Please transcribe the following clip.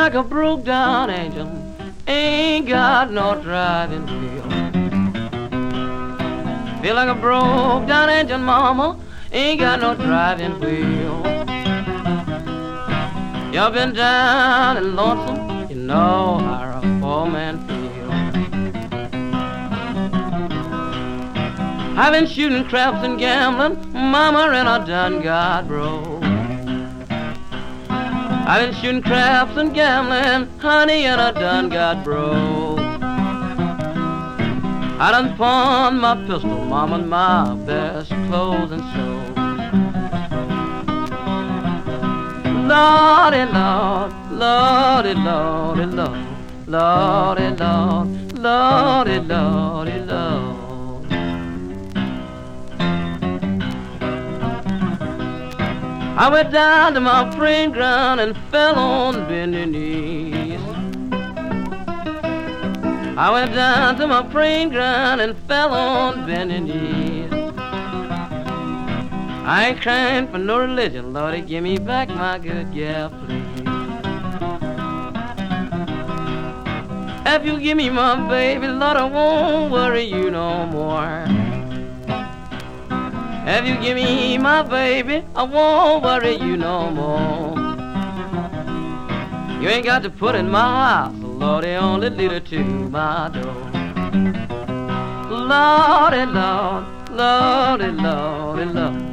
like a broke down engine, ain't got no driving wheel. Feel like a broke down engine, mama, ain't got no driving wheel. You've been down and lonesome, you know how a poor man feels. I've been shooting craps and gambling, mama, and I done got broke. I've been shooting craps and gambling, honey, and I done got broke. I done pawned my pistol, mama, and my best clothes and so. Lordy, Lord, Lordy, Lordy, Lord, Lordy, Lord, Lordy, Lordy, Lord. I went down to my praying ground and fell on bending knees. I went down to my praying ground and fell on bending knees. I ain't crying for no religion, Lordy, give me back my good gal, please. If you give me my baby, Lord, I won't worry you no more. If you give me my baby, I won't worry you no more. You ain't got to put in my house, Lordy, only lead her to my door. Lordy, Lord, Lordy, Lordy, Lord.